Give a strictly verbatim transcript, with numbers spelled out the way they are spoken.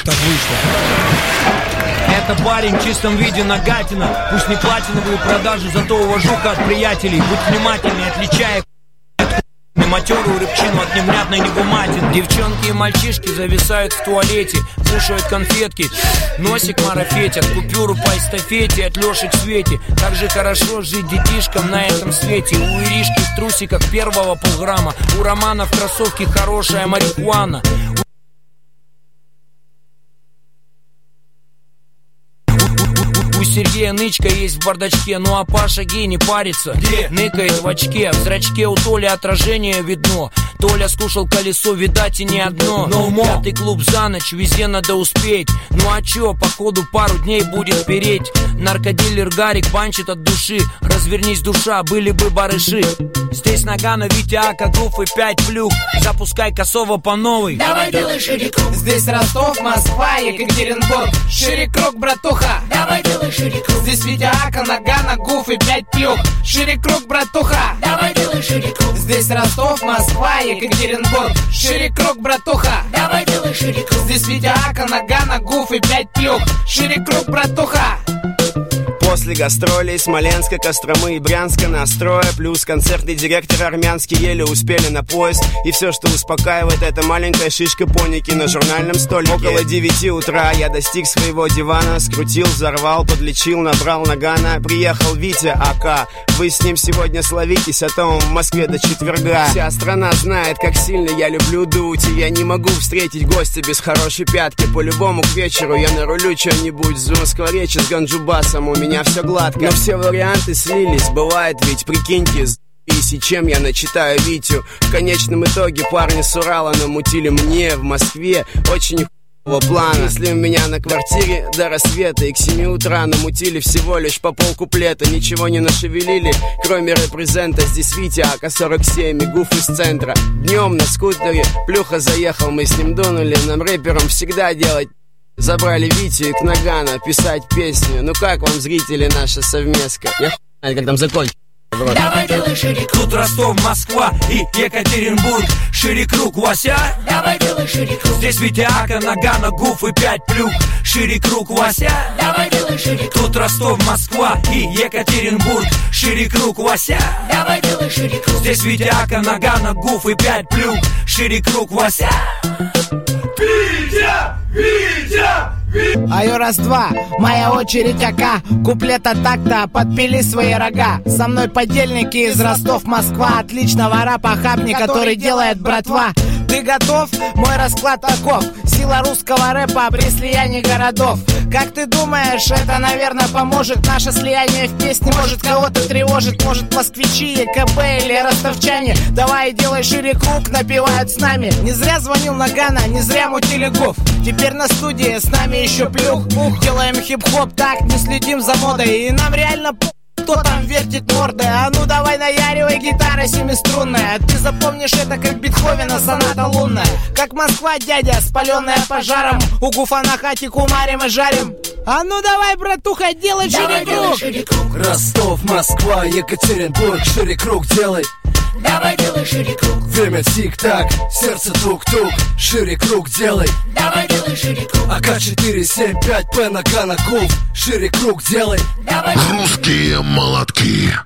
так вышло. Это парень в чистом виде Нагатина. Пусть не платиновые продажи, зато уважуха от приятелей. Будь внимательней, отличая матерую рыбчину от невнятной негуматины. Девчонки и мальчишки зависают в туалете, кушают конфетки, носик марафетят, купюру по эстафете от Леши к Свете. Как же хорошо жить детишкам на этом свете. У Иришки в трусиках первого полграмма, у Романа в кроссовке хорошая марихуана. У Сергея нычка есть в бардачке, ну а Паша гей не парится. Где? Ныкает в очке, в зрачке у Толи отражение видно. Толя скушал колесо, видать и не одно. No Пятый клуб за ночь, везде надо успеть. Ну а чё, походу пару дней будет переть. Наркодилер Гарик банчит от души. Развернись, душа, были бы барыши. Здесь Нагано, Витя, Ака, Гуф и пять плюх. Запускай косово по новой. Давай делай шире круг. Здесь Ростов, Москва, Екатеринбург. Шире круг, братуха. Давай делай шире круг. Здесь Витя, Ака, Нагано, Гуф и пять плюх. Шире круг, братуха. Давай делай шире круг. Здесь Ростов, Москва, Екатеринбург. Шире круг, братуха. Давай делай шире круг. Здесь Витя, Ака, Нагано, Гуф и пять плюх. Шире круг, братуха. После гастролей Смоленска, Костромы и Брянска настроя, плюс концертный директор армянский, еле успели на поезд. И все, что успокаивает, это маленькая шишка поники на журнальном столике. Около девяти утра я достиг своего дивана, скрутил, взорвал, подлечил, набрал Нагано. Приехал Витя АК, вы с ним сегодня словитесь, а то он в Москве до четверга. Вся страна знает, как сильно я люблю дуть, и я не могу встретить гостя без хорошей пятки. По-любому к вечеру я нарулю что-нибудь с Москворечи, с ганджубасом, у меня все гладко. Но все варианты слились, бывает ведь, прикиньте, и чем я начитаю Витю. В конечном итоге парни с Урала намутили мне в Москве очень хуевого плана. Если у меня на квартире до рассвета и к семи утра намутили всего лишь по полкуплета, ничего не нашевелили, кроме репрезента. Здесь Витя, Ака сорок семь и Гуф из центра. Днем на скутере Плюха заехал, мы с ним дунули, нам рэперам всегда делать. Забрали Витю и к Нагано писать песню. Ну как вам, зрители, наша совместка? Я хуй знает, как там закончить. Давай делай шире круг. Тут Ростов, Москва и Екатеринбург. Шире круг, Вася. Давай делай шире круг. Здесь Витя, Ака, Нагано, Гуф и пять плюх. Шире круг, Вася. Давай делай шире круг. Тут Ростов, Москва и Екатеринбург. Шире круг, Вася. Давай делай шире круг. Здесь Витя, Ака, Нагано, Гуф и пять плюх. Шире круг, Вася. Витя! Витя! Айо, раз-два, моя очередь, Ака. Куплета так-то, подпили свои рога. Со мной подельники из Ростов, Москва. Отличного рэпа хапни, который делает братва. Ты готов? Мой расклад таков. Сила русского рэпа при слиянии городов. Как ты думаешь, это, наверное, поможет? Наше слияние в песне может кого-то тревожит. Может, москвичи, ЕКБ или ростовчане. Давай делай шире круг, напевают с нами. Не зря звонил Нагано, не зря мутили Гуф. Теперь на студии с нами еще плюх. Ух, делаем хип-хоп, так не следим за модой. И нам реально по... кто там вертит мордой. А ну давай наяривай, гитара семиструнная. Ты запомнишь это как Бетховена соната лунная. Как Москва, дядя, спаленная пожаром. У Гуфа на хате кумарим и жарим. А ну давай, братуха, делай шире круг. Шире круг. Ростов, Москва, Екатеринбург. Шире круг делай. Давай делай шире круг. Время тик-так, сердце тук-тук. Шире круг делай. Давай делай шире круг. АК четыре семь пять П Нагано Гуф. Шире круг делай. Давай. Русские молотки.